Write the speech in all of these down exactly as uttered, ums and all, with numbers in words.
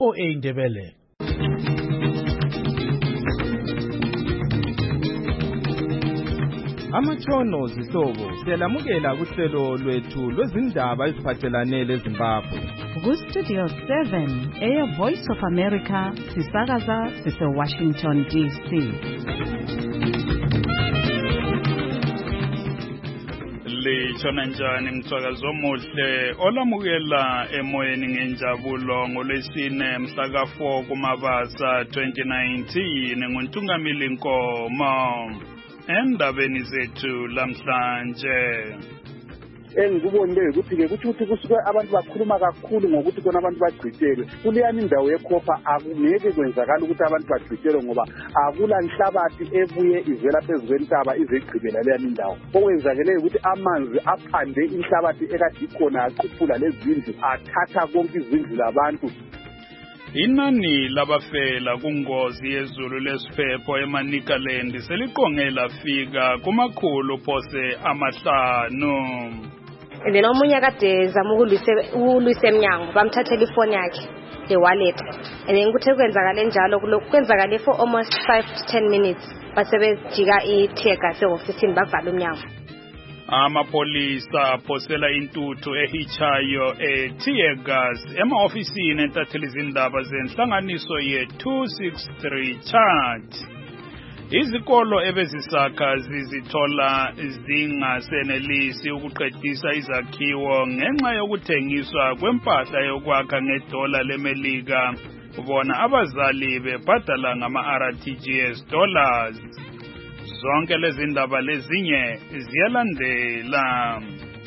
O A Ndebele. Amatshono zihlobo siyalamukela kuhlelo lwethu lwezindaba eziphathelane leZimbabwe. Ku Studio seven, Air Voice of America, sisakaza sise Washington D C. Litshona njani mthwakazi omuhle olamukela emoyeni ngenjabulo ngolwesine mhla ka four kuMabasa twenty nineteen nguNtungamili Nkomo. Endabeni zethu lamhlanje engikubonile ukuthi ke kuthi ukuthi kusuke abantu bakhuluma kakhulu ngokuthi kona abantu bagcitshelwe kuleyani indawo yekhopha akungeke kwenzakala ukuthi abantu bagcitshelwe ngoba akula nhlabathi ebuye ivela phezulu kwentaba izegqibela leyani indawo okwenzakeleyo ukuthi amanzi aphande inhlabathi ekade ikhona aquphula lezindlu athatha konke izindlu labantu. Inani labafela kungozi yezulu lesiphepho eManicaland seliqonge lafika kumakhulu phose amahlanu. And then omunye kade zama ukulwisa eminyango bamthathela ifoni yakhe the wallet and then kuthe kwenzakala njalo kwenzakala for almost five to ten minutes basebejika i-tear gas e-ofisini bavala umnyango. Amapolisa aphosela intuthu ehichayo e-tear gas ema-ofisini entatheli izindaba zenhlanganiso ye-two sixty-three chart. Izikolo ebezisakha zizithola zingasenelisi ukuqedisa izakhiwo ngenxa yokuthengiswa kwempahla yokwakha ngedola leMelika bona abazali bebhadala ngama-R T G S dollars. Zonke lezi ndaba lezinye ziyalandela.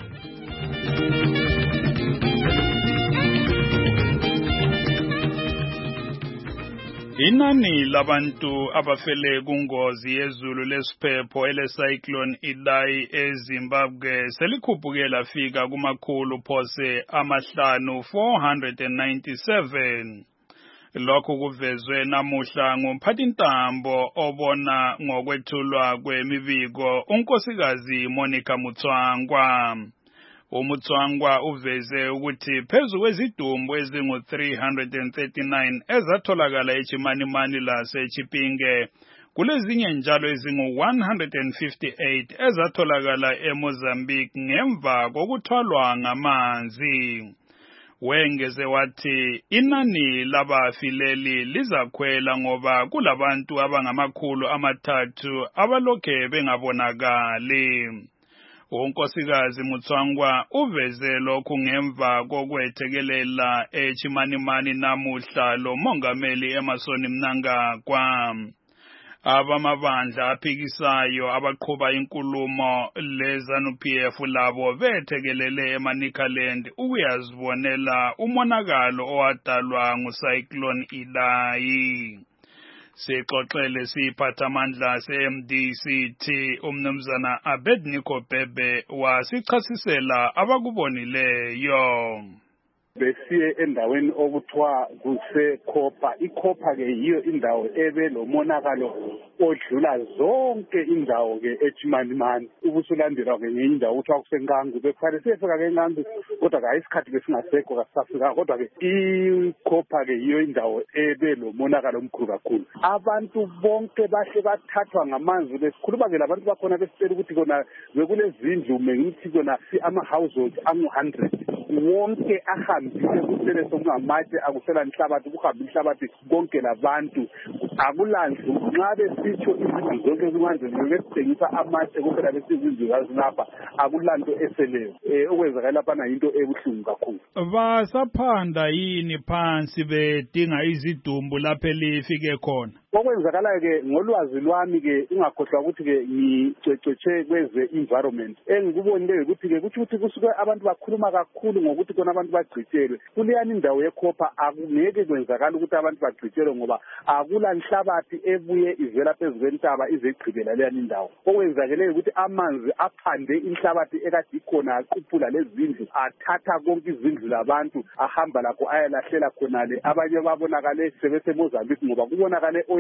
Inani labantu abafele kungozi yezulu lesiphepho ele-cyclone Idai eZimbabwe selikhuphukela lafika kumakhulu phose amahlanu four hundred ninety-seven. Lokhu kuvezwe namuhla ngumphathintambo obona ngokwethulwa kwemibiko unkosikazi Monica Mutswangwa. uMutswangwa uveze ukuthi phezu kwezidumbu ezingu three hundred thirty-nine ezatholakala eChimanimani laseChipinge kulezinye njalo ezingu one hundred fifty-eight ezatholakala eMozambique ngemva kokuthwalwa ngamanzi. Wengeze wathi inani labafileli lizakhwela ngoba kulabantu abangamakhulu amathathu abalokhe bengabonakali. Unkosikazi Mutswangwa uveze lokhu ngemva kokwethekelela eChimanimani namuhla lo mongameli Emmerson Mnangagwa. Abamabandla aphikisayo abaqhuba inkulumo leZANU P F labo bethekelele eManicaland ukuyazibonela umonakalo owadalwa ngucyclone Idai. Sixoxele siphathamandla se-M D C T umnumzana Abednego Bhebhe wasichasisela abakubonileyo. Besiye endaweni okuthiwa kusekhopha. Ikhopha ke yiyo indawo ebe lomonakalo odlula zonke indawo ke eChimanimani ubusulandelwa ke ngenye indawo kuthiwa kuseNkangu. Bekufanele siyefika ke eNkangu kodwa ke isikhathi besingasekho kasafika kodwa ke ikhopha ke yiyo indawo ebe lomonakalo omkhulu kakhulu. Abantu bonke bahle bathathwa ngamanzi besikhuluma ke labantu bakhona besicela ukuthi kona bekulezindlu mengithi kona ama-households angu one hundred wonke ahambile kusele sokungamatshe akusela inhlabathi kuhamba inhlabathi konke labantu akulandlu nxa besitsho izindlu zonke kumanje besithengisa amatshe kuphela besizindlu zazilapha akulanto eseleyo eh okwenzakala lapha into ebuhlungu kakhulu. Basaphanda yini phansi bedinga izidumbu lapho elifike khona? Okwenzakala ke ngolwazi lwami ke ungakhohlwa ukuthi ke ngicecece kweze environment engikubonile ukuthi ke kuthi ukuthi kusuke abantu bakhuluma kakhulu ngokuthi kona abantu bagcitshelwe kuleyani indawo yekhopha akungeke kwenzakala ukuthi abantu bagcitshelwe ngoba akula nhlabathi ebuye ivela phezulu kwentaba izegqibela leyani indawo okwenzakeleyo ukuthi amanzi aphande inhlabathi ekade ikhona aquphula lezindlu athatha konke izindlu labantu ahamba lakho ayalahlela khonale abanye babonakale sebese Mozambique ngoba kubonakale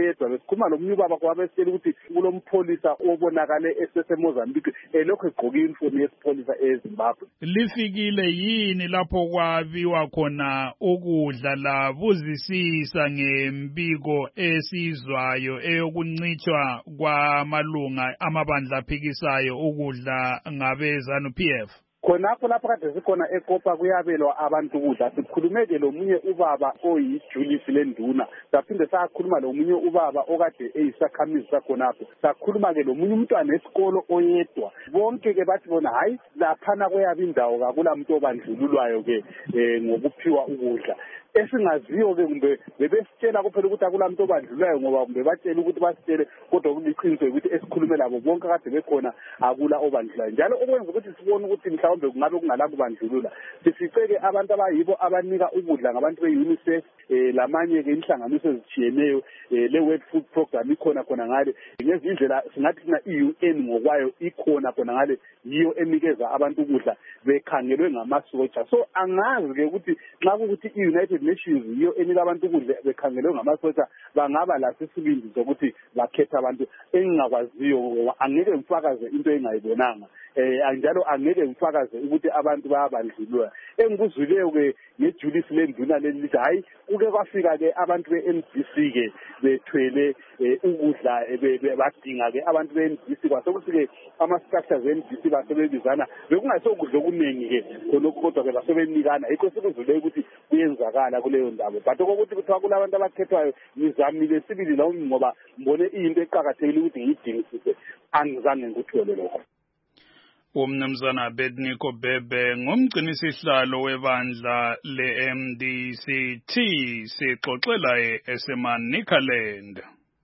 oyedwa besikhuluma lomunye ubaba kwabesitshela ukuthi kulompholisa obonakale eseseMozambique elokhu egqoke uniform yesipholisa eZimbabwe. Lifikile yini lapho kwabiwa khona ukudla labuzisisa ngempiko esizwayo eyokuncitshwa kwamalunga amabandla aphikisayo ukudla ngabe ZANU-P F? Khonapho lapho kade sikhona eKopa kuyabelwa abantu ukudla. Sikhulumeke lomunye ubaba oyiJulius lenduna, saphinde sakhuluma lomunye ubaba okade eyisakhamizi sakhonapho, sakhuluma ke lomunye umntwana esikolo oyedwa. Bonke ke bathi bona hayi laphana kweyaba indawo kakula muntu obandlululwayo ke ngokuphiwa ukudla. Esingaziyo ke kumbe bebesitshela kuphela ukuthi akula muntu obandlulayo ngoba kumbe batshela ukuthi basitshele kodwa kuliqiniso ukuthi esikhulume labo bonke kade bekhona akula obandlulayo. Njalo okwenza ukuthi sibone ukuthi mhlawumbe kungabe kungalabo bandlulula, sificeke abantu abayibo abanika ukudla ngabantu be-UNICEF lamanye ke inhlanganiso ezitshiyeneyo le World Food Program ikhona khona ngale ngezindlela singathi na i-U N ngokwayo ikhona khona ngale yiyo enikeza abantu ukudla bekhangelwe ngamasotsha. So angazi ke ukuthi nxa ukuthi i-United Nations yiyo enika abantu ukudla bekhangelwe ngamasotsha bangaba lasisibindi sokuthi bakhetha abantu. Engingakwaziyo ngoba angeke ngifakaze into engayibonanga, eh njalo angeke ngifakaze ukuthi abantu bayabandlulwa. Engikuzwileyo ke ngeJulius lenduna lelithi hayi kuke kwafika ke abantu be-N D C ke bethwele ukudla badinga ke abantu be-N D C kwasokuthi ke ama-structures e-N D C basebebizana bekungasokudla okuningi ke khonokho kodwa ke basebenikana. Yikho sikuzwileyo ukuthi kuyenzakala kuleyo ndawo. But okokuthi kuthiwa kulabantu abakhethwayo ngizamile sibili la ngoba ngibone into eqhakathekile ukuthi ngiyidingisise, angizange ngikuthole lokho. Umnumzana Bedniko Bhebe ngumgcinisihlalo webandla le-M D C T sixoxela eseManicaland.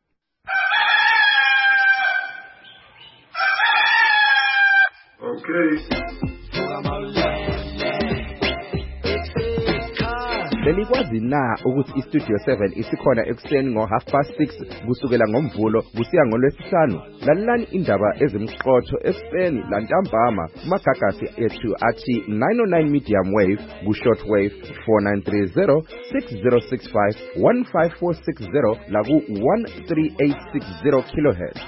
Okay. Belikwazi na ukuthi iStudio seven isikhona ekuseni ngo half past six kusukela ngoMvulo kusiya ngoLwesihlanu? Lalelani indaba ezimqotho ekuseni lantambama kumagagasi ethu athi nine oh nine medium wave ku short wave four nine three zero six zero six five one five four six zero la ku one three eight six zero kilohertz.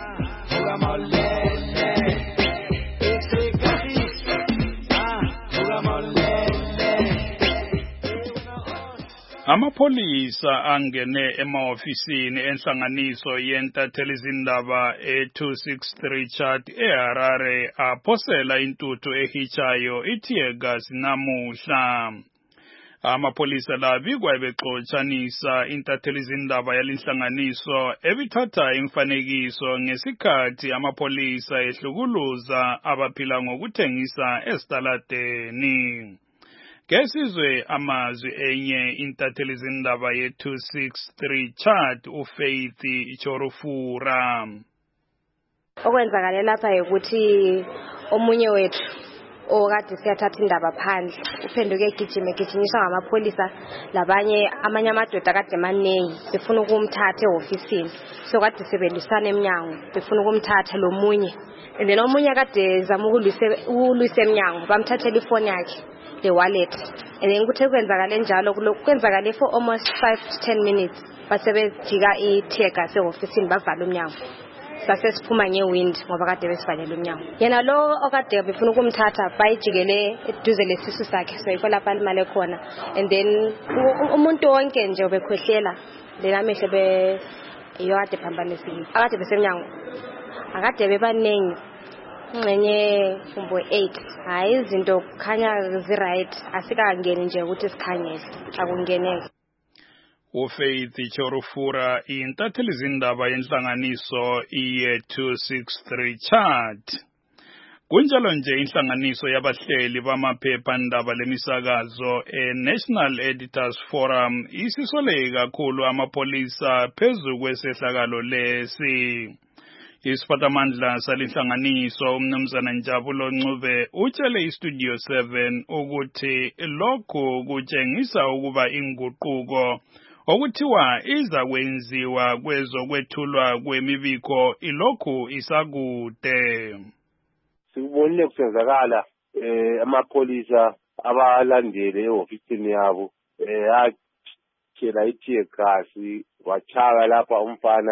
Amapolisa angene emaofisini enhlanganiso yentathelizindaba e two sixty-three Chart eHarare aphosela intuthu ehichayo iteargas namuhla. Amapolisa labikwa bexotshanisa intathelizindaba yalinhlanganiso ebithatha imfanekiso ngesikhathi amapolisa ehlukuluza abaphila ngokuthengisa esitaladeni. Kesizwe amazwi enye intathelizindaba ye two sixty-three Chart uFaith Chorufura. Okwenzakala lapha ukuthi omunye wethu okade siyathatha indaba phandle uphenduke egijima egijinyiswa ngamapolisa labanye amanye amadoda akade maningi befuna ukumthatha eofisini. So kade sebelisana eminyango befuna ukumthatha lo munye, and then omunye akade zama ukulwisa eminyango bamthathela ifoni yakhe the wallet, and then kuthe kwenzakala njalo kwenzakala for almost five to ten minutes basebejika i-teargas eofisini bavala umnyango. Sase siphuma ngewind ngoba kade besivalele umnyango. Yena lo okade befuna ukumthatha bayijikele eduze lesisu sakhe, so yikho lapha imali khona, and then umuntu wonke nje obekhwehlela lena mehle be yode phambanisile akade besemnyango akade bebaningi ngenye umbo eight. Hayi izinto kukhanya zi-right, asikangeni nje ukuthi sikhanyele akungeneke. uFaith Chorufura intathelizindaba yenhlanganiso iye two sixty-three Chart. Kunjalo nje inhlanganiso yabahleli bamaphephandaba lemisakazo e-National Editors Forum isisole kakhulu amapolisa phezu kwesehlakalo lesi. Isiphatamandla salinhlanganiso umnumzana Njabulo Ncube utshele iStudio seven ukuthi lokhu kutshengisa ukuba inguquko okuthiwa iza kwenziwa kwezokwethulwa kwemibiko ilokhu isakude. Sibonile kusenzakala eh amapolisa abalandele eofisini yabo eh akhela iteargas wachaka lapha umfana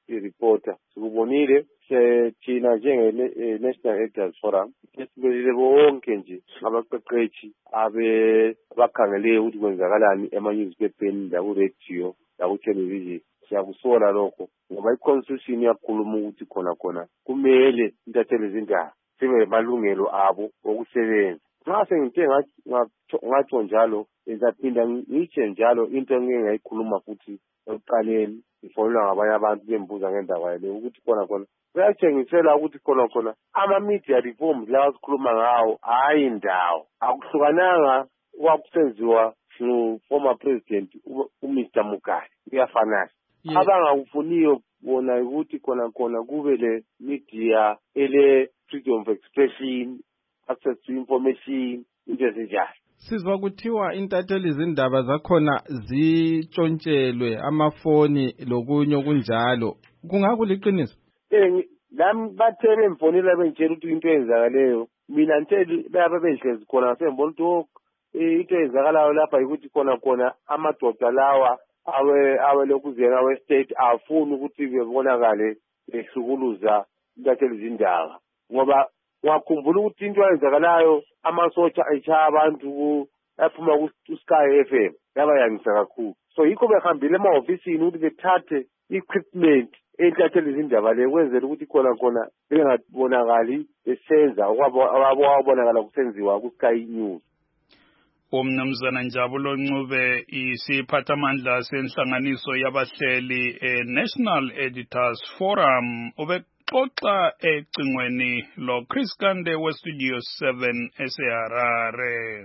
i-reporter sikubonile thina njenge-National Elders Forum esibelile bonke nje abaqeqeshi abe bakhangele ukuthi kwenzakalani ema-newspapers laku-radio laku-television. Siyakusola lokho ngoba i-constitution yakhuluma ukuthi khona khona kumele intatheli izindaba sibe malungelo abo okusebenza. Nxa sengithe ngatsho njalo ngizaphinda ngitshe njalo into engeke ngayikhuluma futhi ekuqaleni ifolwa ngabanye abantu bembuza ngendaba le ukuthi khona khona kuyatshengisela ukuthi khona khona ama-media reforms lawa sikhuluma ngawo hayi indawo akuhlukananga kwakusenziwa ngu-former president uMister Mugabe kuyafanana. Abangakufuniyo bona ukuthi khona khona kube le media ele freedom of expression, access to information, into ezinjalo. Sizwa kuthiwa intatheli izindaba zakhona zitshontshelwe amafoni lokunye okunjalo. Kungakuliqiniso? Eh, lami bathe bemfonela bengitshela ukuthi into eyenzakaleyo. Mina nje laba benhlezi khona ngasembona ukuthi into eyenzakalayo lapha ukuthi khona khona amadoda lawa awe awe lokuzeka awe state afuna ukuthi bebonakale ehlukuluza intatheli izindaba. Ngoba wakhumbula ukuthi into eyenzakalayo amasotsha ayishaya abantu aphuma ku-Sky F M yaba yangisa kakhulu. So yikho behambile emahofisini ukuthi bethathe equipment entatheli izindaba le kwenzela ukuthi khona khona bengabonakali besenza okwabonakala kusenziwa ku-Sky News. Umnumzana Njabulo Ncube isiphathamandla senhlanganiso yabahleli e-National Editors Forum ubexoxa ecingweni lo Chris Kande we Studio seven eseHarare.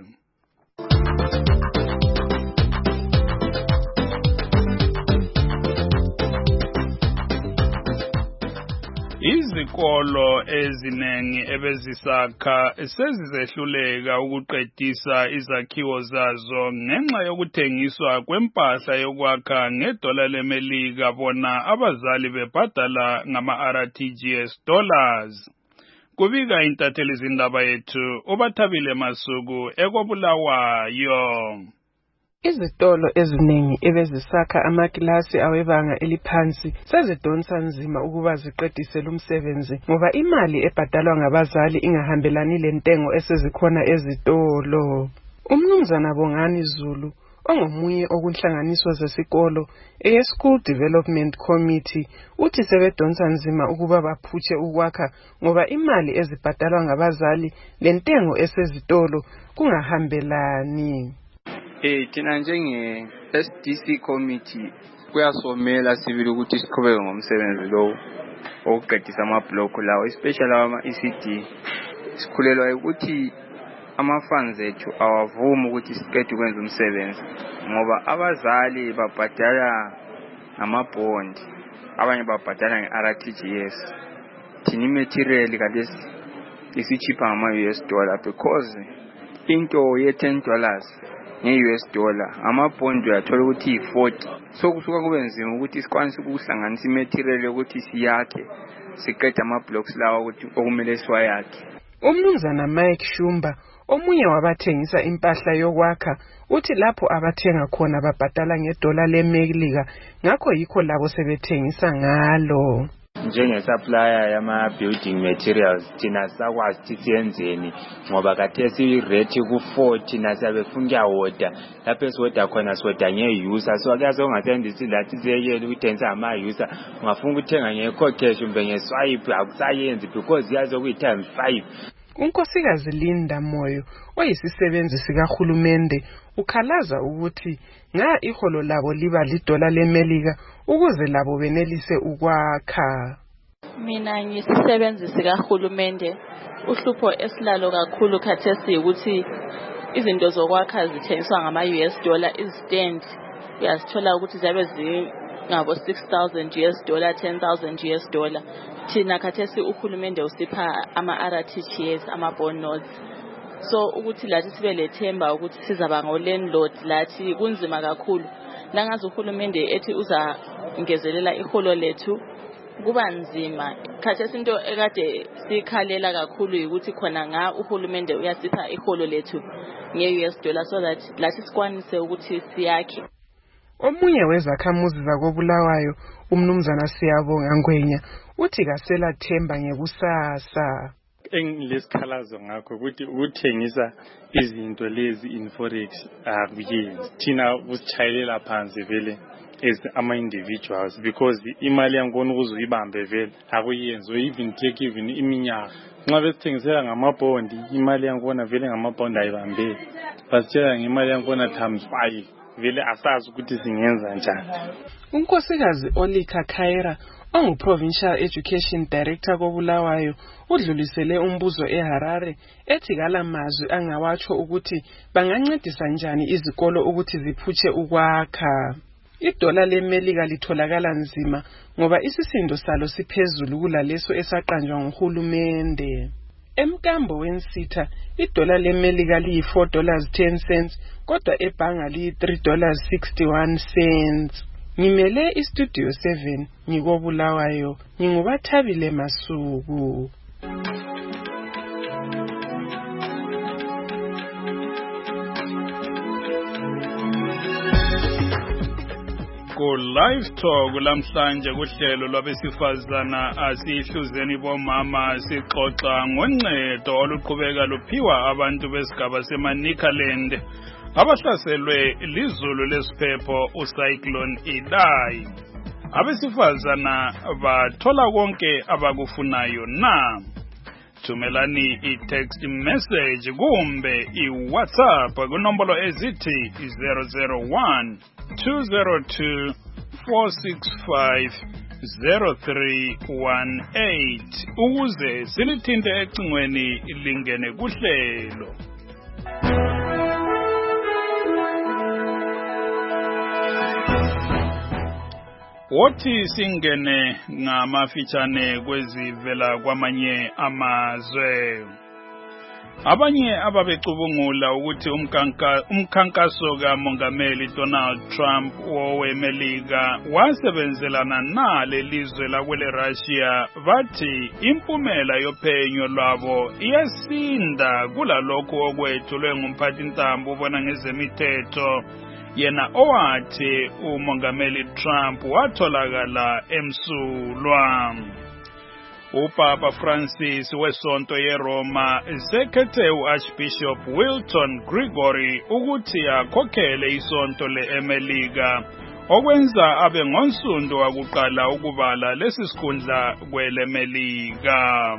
Izikolo ezinengi ebezisakha sezizehluleka ukuqedisa izakhiwo zazo ngenxa yokuthengiswa kwempahla yokwakha ngedola lemelika bona abazali bebhadala ngama-R T G S dollars. Kubika intatheli izindaba yethu uBathabile Masuku eKobulawayo. Izitolo eziningi ebezisakha amakilasi awebanga eliphansi sezidonsa nzima ukuba ziqedise lumsebenzi ngoba imali ebhadalwa ngabazali ingahambelani lentengo esezikhona ezitolo. Umnumzana Bongani Zulu ongomunye okunhlanganiso zesikolo e-School Development Committee uthi sebedonsa nzima ukuba baphutshe ukwakha ngoba imali ezibhadalwa ngabazali lentengo esezitolo kungahambelani. Eh thina njenge S D C committee kuyasomela sibili ukuthi siqhubeke ngomsebenzi lo okuqedisa amablock lawo especially ama E C D. Sikhulelwa ukuthi ama funds ethu awavumi ukuthi siqede ukwenza umsebenzi ngoba abazali babhadala ngama-bond, abanye babhadala nge-R T G S. Thina material kadesi isichipha ngama-U S dollar because into ye ten dollars nge-U S dollar ama-bond uyathola ukuthi yi-forty. So kusuka kube nzima ukuthi sikwanise ukuhlanganisa imaterial ukuthi siyakhe siqede ama-blocks lawa ukuthi okumele siwayakhe. Umnumzana Mike Shumba omunye wabathengisa impahla yokwakha uthi lapho abathenga khona babhadala ngedola lemelika ngakho yikho labo sebethengisa ngalo. Njenge-supplier yama-building materials thina sakwazi ukuthi siyenzeni ngoba kathesi i-rate ku-forty nasiyabefuna ukuyawoda lapho esiwoda khona siwoda nge-user so kuyaze ungasendisi lathi siyekele ukuthengisa ngama-user ungafuna ukuthenga nge-cash kumbe nge-swipe akusayenzi because yazo kuyi-times five. Unkosikazi Linda Moyo oyisisebenzi sikahulumende ukhalaza ukuthi nga iholo labo liba lidola lemelika ukuze labo benelise ukwakha. Mina ngisisebenzi sikahulumende uhlupho esilalo kakhulu khathesi ukuthi izinto zokwakha zithengiswa ngama-U S dollar istand uyazithola ukuthi zabe zingabo six thousand U S dollar ten thousand U S dollar. Thina khathesi uhulumende usipha ama-R T G S ama-bond notes so ukuthi lathi sibe lethemba ukuthi sizaba ngo-landlord lathi kunzima kakhulu nangazi uhulumende ethi uza ngezelela iholo lethu kuba nzima. Khathesi into ekade sikhalela kakhulu ukuthi khona nga uhulumende uyasipha iholo lethu nge-U S dollar so that lathi sikwanise ukuthi siyakhe. Omunye wezakhamuzi zakobulawayo umnumzana Siyabonga Ngwenya uthi kasela themba ngekusasa. Engilesikhalazo ngakho ukuthi ukuthengisa izinto lezi in forex akuyenzi thina usichayelela phansi vele as ama individuals because imali yankona ukuzuyibambe vele akuyenzi even take even iminyaka nxa besithengisela ngamabhondi imali yankona vele ngamabhondi ayibambe basitshela ngemali yankona times five vele asazi ukuthi singenza njani. Unkosikazi Olika Khaira ongu Provincial Education Director kobulawayo udlulisele umbuzo eHarare ethi kala mazwi angawatsho ukuthi bangancedisa njani izikolo ukuthi ziphutshe ukwakha. Idola leMelika litholakala nzima ngoba isisindo salo siphezulu kulaleso esaqanjwa nguhulumende. Emkambo wensitha idola leMelika liyi four dollars ten cents kodwa ebhanga liyi three dollars sixty-one cents. Ngimele iStudio seven ngikobulawayo ngingubathabile Masuku. Ku live talk lamhlanje kuhlelo lwabesifazana asihluzeni bomama sixoxa ngoncedo oluqhubeka luphiwa abantu besigaba seManicaland abahlaselwe lizulu lesiphepho ucyclone Idai. Abesifazana bathola konke abakufunayo na. Thumelani i-text message kumbe i-WhatsApp kunombolo ezithi zero zero one two zero two four six five zero three one eight ukuze silithinte ecingweni lingene kuhlelo. Wothi singene ngamafitshane kwezivela kwamanye amazwe. Abanye ababecubungula ukuthi umkhankaso kaMongameli Donald Trump wowemelika wasebenzelana nale lizwe lakwele Russia bathi impumela yophenyo lwabo iyasinda kulalokho okwethulwe ngumphathintambo ubona ngezemithetho yena owathi uMongameli Trump watholakala emsulwa. UPapa Francis wesonto yeRoma sekhethe uArchbishop Wilton Gregory ukuthi akhokhele isonto leMelika okwenza abe ngonsundo wakuqala ukubala lesisikhundla kweleMelika.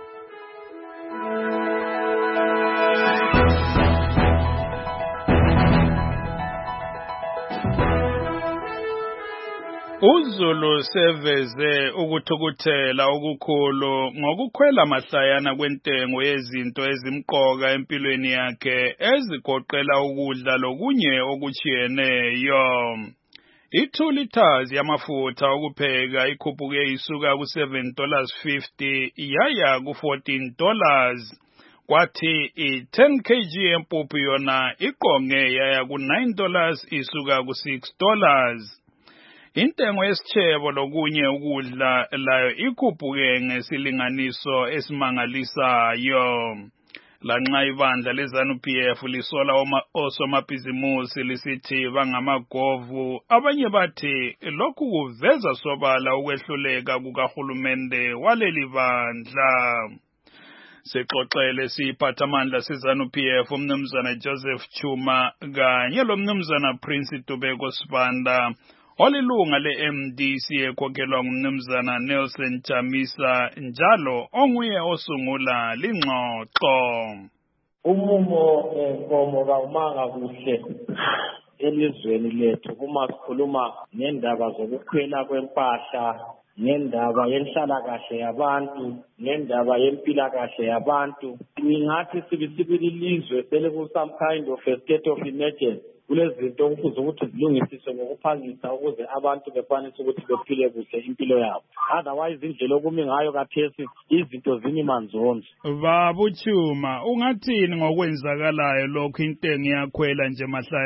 uZulu seveze ukuthukuthela okukhulu ngokukhwela mahlayana kwentengo yezinto ezimqoka empilweni yakhe ezigoqela ukudla lokunye okuchiyeneyo. I-two liters yamafutha okupheka ikhuphuke isuka ku seven dollars fifty yaya ku fourteen dollars. Kwathi i-ten kilograms yempuphu yona iqonge yaya ku nine dollars isuka ku six dollars. Intengo yesichebo lokunye ukudla layo ikhuphuke ngesilinganiso esimangalisayo. Lanxa ibandla leZANU P F lisola osomabhizimusi lisithi bangamagovu, abanye bathi lokhu kuveza sobala ukwehluleka kukahulumende waleli bandla. Sexoxele siphathamandla seZANU P F umnumzana Joseph Chuma kanye lomnumzana Prince Tubeko Sibanda olilunga le-M D C ekhokhelwa ngumnumzana Nelson Chamisa njalo onguye osungula lingxoxo. Umumo enkomo kawumanga kuhle elizweni lethu kuma sikhuluma ngendaba zokukhwela kwempahla, ngendaba yenhlalakahle yabantu, ngendaba yempilakahle yabantu. Ngingathi sibisibili ilizwe seleku some kind of a state of emergency. Kulezinto okufuze ukuthi zilungisiswe ngokuphangisa ukuze abantu bekwanise ukuthi bephile kuhle impilo yabo. Otherwise indlela okumi ngayo kathesi izinto zinimanzonzo. Babu Chuma, ungathini ngokwenzakalayo lokho intengo yakhwela nje mahlayana?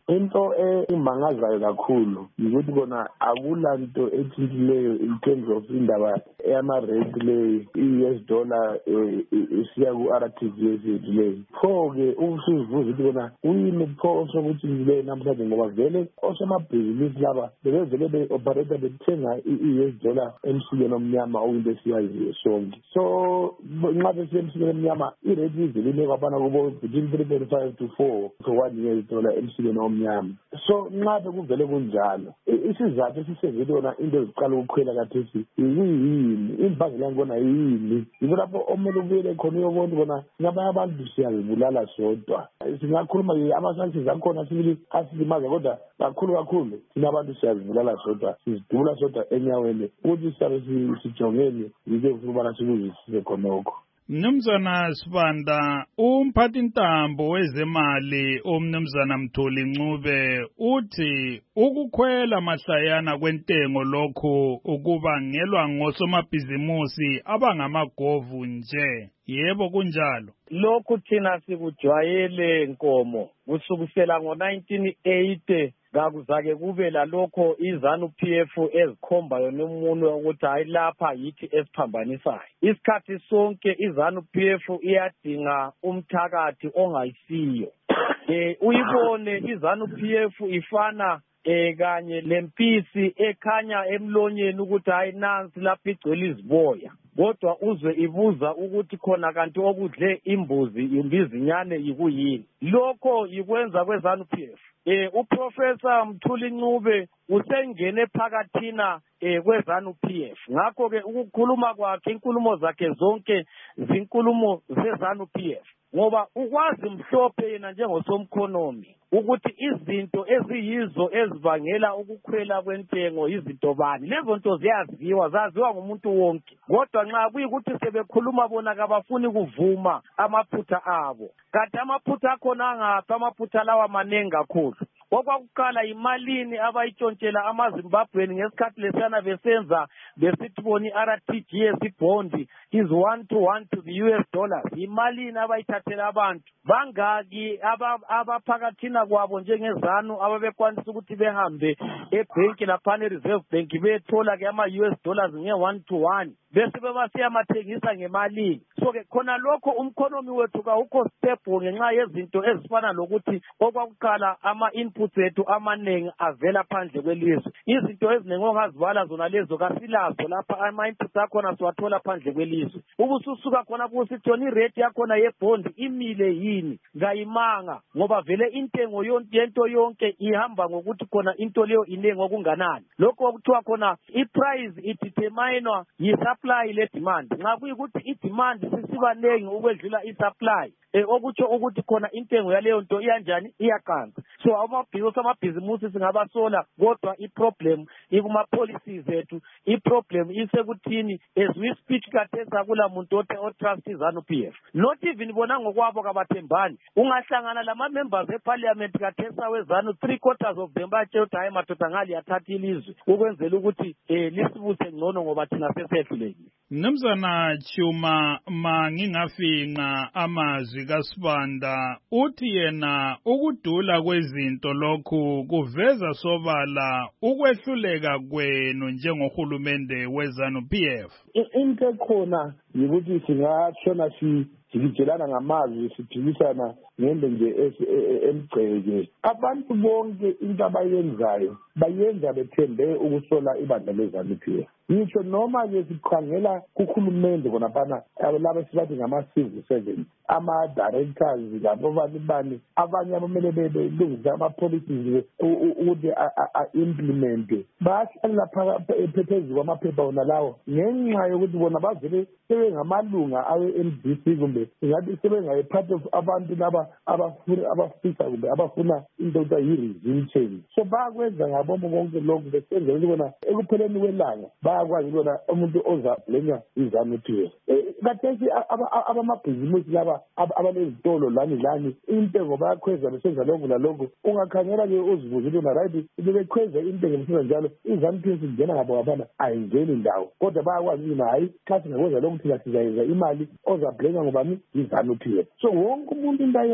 into emangazayo kakhulu yikuthi kona akula nto ethintileyo in terms of indaba eyama-rate leyo i-U S dollar isiya ku-R T G S yethu leyo. Pho-ke usuzivuza ukuthi kona kuyini pho sokutshintshileyo namhlanje ngoba vele osomabhizinisi laba bebevele be-operata bethenga i-U S dollar emsikeni omnyama okuyinto esiyaziyo sonke. So nxa besiya emsikeni omnyama irate izele inikwa abana kubo between three point five to four for one U S dollar emsikeni omnyama. So nxa bekuvele kunjalo isizathu esisevele yona into eziqala ukukhwela kathesi yini imbangela ngibona yini yikho lapho omele ubuyele khona uyobona bona ngabanye abantu siyazibulala sodwa. Singakhuluma ama-sanctions akhona sibili asilimaza kodwa kakhulu kakhulu thina abantu siyazibulala sodwa sizidubula sodwa enyaweni ukuthi sisabe sijongeni yike ufuna ubana sikuzwisise khonokho. Mnumzana Sibanda, umphathintambo wezemali omnumzana Mthuli Ncube uthi ukukhwela mahlayana kwentengo lokho ukubangelwa ngosomabhizimusi abangamagovu nje. Yebo kunjalo. Lokhu thina sikujwayele Nkomo kusukisela ngo nineteen eighty kakuzake kube lalokho izanu P F ezikhomba yona umuntu ukuthi hayi lapha yithi esiphambanisayo. Isikhathi sonke izanu P F iyadinga umthakathi ongayisiyo. Eh uyibone izanu P F ifana eh kanye lempisi ekhanya emlonyeni ukuthi hayi nansi lapha igcwele iziboya. Kodwa uzwe ibuza ukuthi khona kanti okudle imbuzi imbizinyane yikuyini. Lokho yikwenza kwezanu P F. Eh uProfessor Mthuli Ncube usengene phakathina eh kwezanu P F. Ngakho ke ukukhuluma kwakhe inkulumo zakhe zonke zinkulumo zezanu P F. Ngoba ukwazi mhlophe yena njengosomkhonomi ukuthi izinto eziyizo ezibangela ukukhwela kwentengo izinto bani. Lezo nto ziyaziwa zaziwa ngumuntu wonke. Kodwa nxa kuyikuthi sebekhuluma bona kabafuni kuvuma amaphutha abo. Kanti amaphutha akhona angaphi? Amaphutha lawa manengi kakhulu. Okwakuqala imalini abayitshontshela amaZimbabweni ngesikhathi lesiyana besenza besithi bona i-R T G S bond is one to one to the U S dollars. Imalini abayithathela abantu bangaki abaphakathina kwabo njengezanu ababekwanisa ukuthi behambe ebhenki lapha e-Reserve Bank bethola ke ama-U S dollars nge-one to one bese bebasiyamathengisa ngemalini. So ke khona lokho umkhonomi wethu kawukho stable ngenxa yezinto ezifana lokuthi okwakuqala ama-inputs ethu amanengi avela phandle kwelizwe. Izinto eziningi ongazibala zona lezo kasilazo lapha ama-inputs akhona siwathola phandle kwelizwe. Ubususuka khona kusithi yona irate yakhona yebond imile yini ngayimanga ngoba vele intengo yonke yonke ihamba ngokuthi khona into leyo inengi okunganani. Lokho okuthiwa khona i-price ideterminwa yi-supply le demand. Nxa kuyikuthi i-demand sisiba nengi ukwedlula i-supply eh okutsho ukuthi khona intengo yaleyo nto iyanjani iyaqansa. So amabhizinisi amabhizimusi singabasola kodwa i-problem ikuma policies ethu. I-problem isekuthini as we speak kathesa kula muntu otrust izanu P F. Not even bona ngokwabo kabathembani. Ungahlangana lama members eparliament kathesa wezanu three quarters of them batshe ukuthi hayi madoda ngali yathatha ilizwe ukwenzela ukuthi eh lisibuse ngcono ngoba thina sesehlulekile. Mnumzana Chuma mangingafinqa amazwi kaSibanda uthi yena ukudula kwezinto lokhu kuveza sobala ukwehluleka kwenu njengohulumende wezanu P F. Into khona yikuthi singashona si sijikelana ngamazwi siphikisana ngento nje emgceke. Abantu bonke into abayenzayo bayenza bethembe ukusola ibandla lezanu P F. Ngisho noma ke sikhangela kukhulumende bona bana laba sibathi ngama-civil servants ama-directors labo bani bani abanye abamele belungisa ama-policies ukuthi a-implemente bayahlalela phezu kwamaphepha wona lawo ngenxa yokuthi bona bavele sebengamalunga awe-M D C kumbe ingathi sebengayi-part of abantu laba abafisa kumbe abafuna into kuthiwa yi-regime change. So bayakwenza ngabomo konke lokhu besenzela ukuthi bona ekupheleni kwelanga bayakwazi bona umuntu ozabhlenya izanu P F. Kathesi abamabhizimusi laba abanezitolo lani lani intengo bayakhweza besenza lokhu lalokhu. Ungakhangela-ke uzibuze ukuthi right bebekhweza intengo besenza njalo izanu P F ingena ngabo ngabana ayingeni ndawo kodwa bayakwazi ukuthi hayi xa singakwenza lokhu thina sizayenza imali ozabhlenya ngobani izanu P F. So wonke umuntu into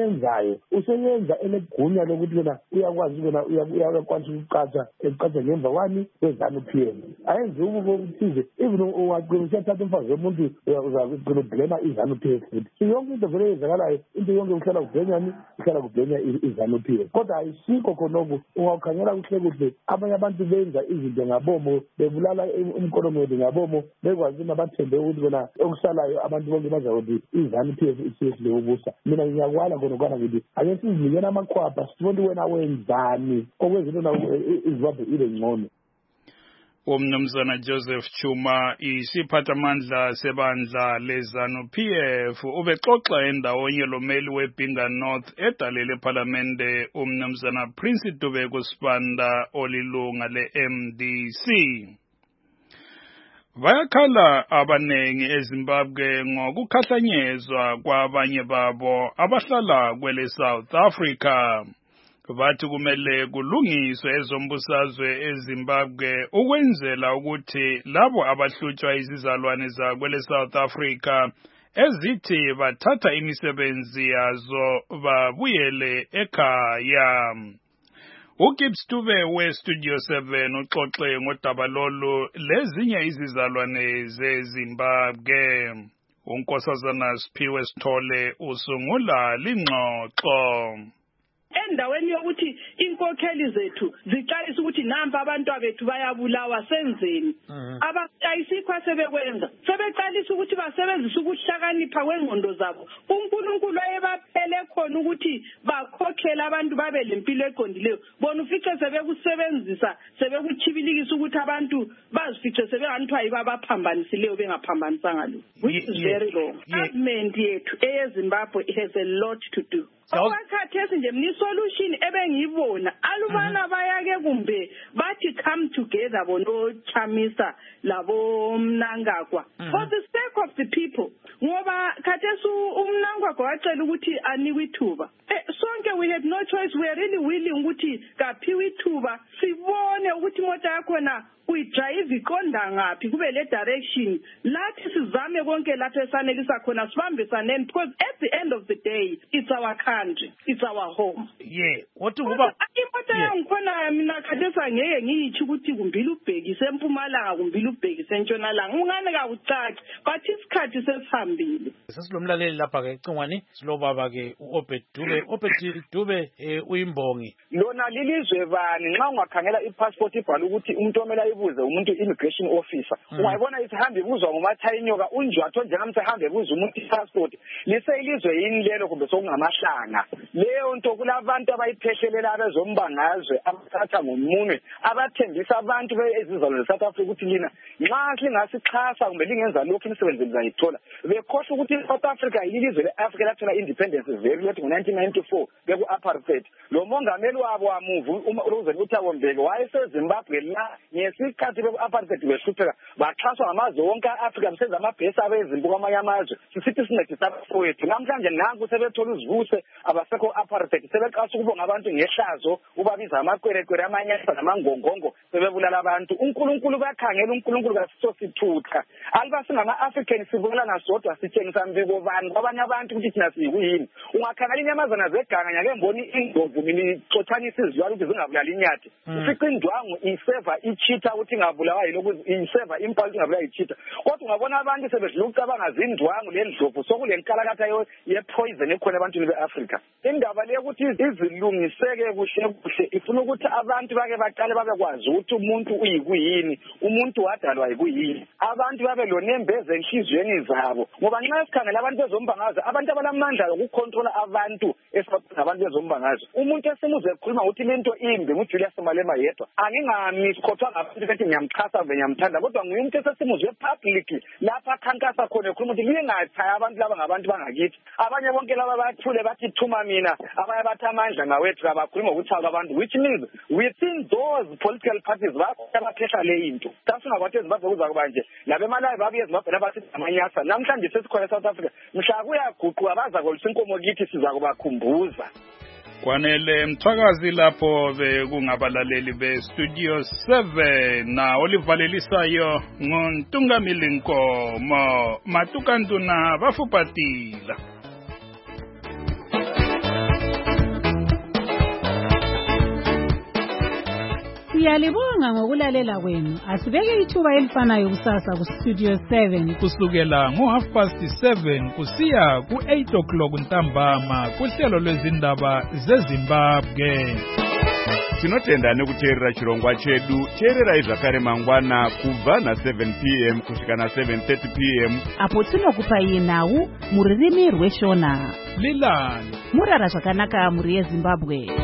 ayenzayo useyenza elegunya lokuthi wena uyakwazi wena uyakwanisa ukuqatha eqatha ngemva kwani kwezanu P M ayenze ukubo ukuthize even ungaqina usiyathatha umfazi womuntu uzaqina ublema izanu P M futhi yonke into vele yenzakalayo into yonke uhlala kubhenyani uhlala kubhenya izanu P M kodwa ayisikho khonoko ungawukhangela kuhle kuhle abanye abantu benza izinto ngabomo bebulala umkolomedi ngabomo bekwazi nabathembe ukuthi bona okusalayo abantu bonke bazakuthi izanu P M isiyesile ubusa mina ngiyakwala khona kwana ngithi ake sizinikena amakhwapha sibone wena wenzani okwezinto na izibambe ile ngcono. Umnumzana Joseph Chuma isiphathamandla sebandla lezanu P F ubexoxa endawonye lomeli weBinga North edalele eParliamente umnumzana Prince Dube Sibanda olilunga le-M D C. Bayakhala abanengi eZimbabwe ngokukhahlanyezwa kwabanye babo abahlala kwele South Africa. Bathi kumele kulungiswe ezombusazwe eZimbabwe ukwenzela ukuthi labo abahlutshwa izizalwane zakwele South Africa ezithi bathatha imisebenzi yazo babuyele ekhaya. uGibbs Dube we-Studio seven uxoxe ngodaba lolu lezinye izizalwane zeZimbabwe. uNkosazana Siphiwe Sithole usungula lingxoxo. Endaweni yokuthi inkokheli zethu ziqalisa ukuthi namba abantu abethu bayabulawa senzeni abayisikho sebekwenza sebeqalisa ukuthi basebenzise ukuhlakanipha kwengqondo zabo uNkulunkulu ayebaphele khona ukuthi bakhokhela abantu babe lempilo eqondileyo bona ufice sebekusebenzisa sebekuchibilikisa ukuthi abantu bazifice sebenganithwa yiba abaphambanisileyo bengaphambanisanga lo which is very wrong. Government yethu eyeZimbabwe has a lot to do. Awakhathesi nje mni solution ebengiyibona alubana bayake kumbe bathi come together bono Chamisa labo Mnangagwa for the sake of the people ngoba khathesi uMnangagwa wacela ukuthi anikwe ithuba sonke we had no choice we are really willing ukuthi kaphiwe ithuba sibone ukuthi imoto yakho na uyidrive iqonda ngaphi kube le direction lathi sizame konke lapho esanelisa khona sibambisaneni because at the end of the day it's our country it's our home. Yeah what kuba imoto yangikhona mina khathesa ngeke ngiyithi ukuthi kumbili ubhekise eMpumalanga kumbili ubhekise eNtshonalanga ungane kakucaci but isikhathi sesihambile. Sesilomlaleli lapha ke cingwani silobaba ke uObed Dube. Obed Dube uyimbongi lona lilizwe bani nxa ungakhangela ipassport ibhala ukuthi umuntu omela ibuze umuntu immigration officer ungayibona isihambe ibuzwa ngomathayinyoka unjwatho njengamse hambe buza umuntu ipassport liseyilizwe yini lelo kumbe sokungamahlanga leyo nto kulabantu abayiphehlelela abezombangazwe abathatha ngomunwe abathembisa abantu bezizalo zeSouth Africa ukuthi lina nxa lingasixhasa kumbe lingenza lokho imisebenzi lizayithola bekhohle ukuthi iSouth Africa yilizwe leAfrica lathola independence very late ngo-nineteen ninety-four beku apartheid lo mongameli wabo wamuvu uRoosevelt uThabo Mbeki wayeseZimbabwe la ngesikhathi beku apartheid behlupheka baxhaswa ngamazwe wonke aAfrica besenza amabhesi abezimpi kwamanye amazwe sisithi sincedisa abafowethu namhlanje nanku sebethola uzivuse abasekho apartheid sebeqasa ukubonga abantu ngehlazo ubabiza amakwerekwere amanyasa namangongongo sebebulala abantu uNkulunkulu bayakhangela uNkulunkulu kasiso sithutha aliba singama-African sibulana sodwa sitshengisa mbiko bani kwabanye abantu ukuthi thina siyikuyini ungakhangela inyamazana zeganga nyake mboni indlovu mina ixothanisa izilwane ukuthi zingabulali inyathi ufica indwangu iseva ichitha ukuthi ingabulawa yilokhu iseva impala ukuthi ingabulawa ichitha kodwa ungabona abantu sebedlula ucabanga zindwangu lendlovu sokulenkalakatha yepoison ekhona ebantwini beAfrica. Indaba le ukuthi izilungiseke kuhle kuhle ifuna ukuthi abantu bake baqale babekwazi ukuthi umuntu uyikuyini umuntu wadalwa yikuyini abantu babe lonembeze enhlizweni zabo ngoba nxa sikhangela abantu bezombangazo abantu abalamandla okucontrola abantu esabantu bezombangazo umuntu esimuze ekhuluma ukuthi lento imbi nguJulius Malema yedwa angingami sikhothwa ngabantu bethi ngiyamchasa ngiyamthanda kodwa ngumuntu esesimuze public lapha khankasa khona ekhuluma ukuthi lingathaya abantu laba ngabantu bangakithi abanye bonke laba bathule bathi thuma mina abanye bathi amandla ngawethu abakhuluma ngokuthaka abantu which means within those political parties bayabaphehla le into tasina kwathi eZimbabwe kuzakuba nje labemalayo babuye eZimbabwe labathi amanyasa namhlanje sesikhona eSouth Africa mhla kuyaguqwa baza kolisa inkomo kithi siza kubakhumbuza. Kwanele mthwakazi lapho bekungabalaleli beStudio seven na olivalelisayo nguntungamili Nkomo Matukantuna bafupatila. Siyalibonga ngokulalela kwenu. Asibeke ithuba elifanayo kusasa ku Studio seven kusukela ngo half past seven kusiya ku eight o'clock ntambama kuhlelo lwezindaba zeZimbabwe. Tinotenda nekuteerera chirongwa chedu. Teererai zvakare mangwana kubva na seven p m kusvika na seven thirty p m apo tinokupai nhau muririmi rweshona. Lilani murara zvakanaka muri yeZimbabwe.